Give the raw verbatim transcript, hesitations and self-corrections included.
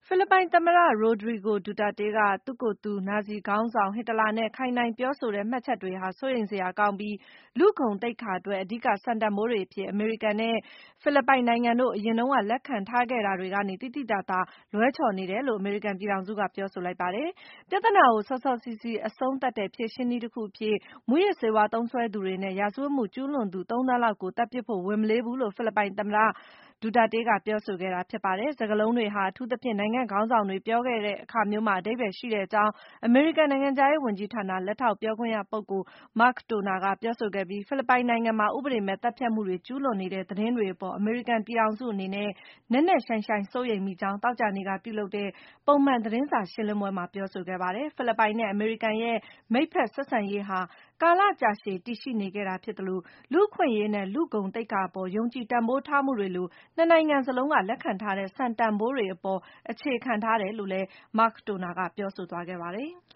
ဖိလစ်ပိုင်သမ္မတ Rodrigo Duterte က သူ့ကိုယ်သူ နာဇီခေါင်းဆောင် ဟစ်တလာနဲ့ ခိုင်းနှိုင်းပြောဆိုတဲ့ မှတ်ချက်တွေဟာ စိုးရိမ်စရာကောင်းပြီး လူ့ဂုဏ်သိက္ခာအတွက် အဓိက စံတန်ဖိုးတွေအဖြစ် အမေရိကန်နဲ့ ဖိလစ်ပိုင်နိုင်ငံတို့ အရင်တုန်းက လက်ခံထားခဲ့တာတွေကနေ သိသိသာသာ လွဲချော်နေတယ်လို့ အမေရိကန်ပြည်ထောင်စုက ပြောဆိုလိုက်ပါတယ်။ ပြဿနာကို စောစောစီးစီး အဆုံးသတ်တဲ့ ဖြေရှင်းနည်းတခုအဖြစ် မူးယစ်ဆေးဝါး သုံးစွဲသူတွေနဲ့ ရာဇဝတ်မှု ကျူးလွန်သူ သုံးသန်းလောက်ကို သတ်ပစ်ဖို့ ဝန်မလေးဘူးလို့ ဖိလစ်ပိုင်သမ္မတ Duterte က ပြောဆိုခဲ့တာ ဖြစ်ပါတယ်။ စကားလုံးတွေဟာ အထူးသဖြင့် နိုင်ငံ့ခေါင်းဆောင်တွေ ပြောခဲ့တဲ့အခါမျိုးမှာ အဓိပ္ပါယ်ရှိကြောင်း အမေရိကန်နိုင်ငံခြားရေးဝန်ကြီးဌာန လက်ထောက်ပြောခွင့်ရပုဂ္ဂိုလ် Mark Toner က ပြောဆိုခဲ့ပြီး ဖိလစ်ပိုင်နိုင်ငံမှာ ဥပဒေမဲ့ သတ်ဖြတ်မှုတွေ ကျူးလွန်နေတဲ့ သတင်းတွေအပေါ် အမေရိကန်ပြည်ထောင်စုအနေနဲ့ နက်နက်ရှိုင်းရှိုင်း စိုးရိမ်မိကြောင်း သောကြာနေ့က ပြုလုပ်တဲ့ ပုံမှန်သတင်းစာရှင်းလင်းပွဲမှာ ပြောဆိုခဲ့ပါတယ်။ ဖိလစ်ပိုင်နဲ့ အမေရိကန်ရဲ့ မိတ်ဖက်ဆက်ဆံရေးဟာ ကာလကြာရှည် တည်ရှိနေခဲ့တာဖြစ်သလို လူ့အခွင့်အရေးနဲ့ လူ့ဂုဏ်သိက္ခာအပေါ် ယုံကြည်တန်ဖိုးထားမှုတွေလို နှစ်နိုင်ငံစလုံးက လက်ခံထားတဲ့ စံတန်ဖိုးတွေအပေါ် အခြေခံထားတယ်လို့လည်း Mark Toner က ပြောဆိုသွားခဲ့ပါတယ်။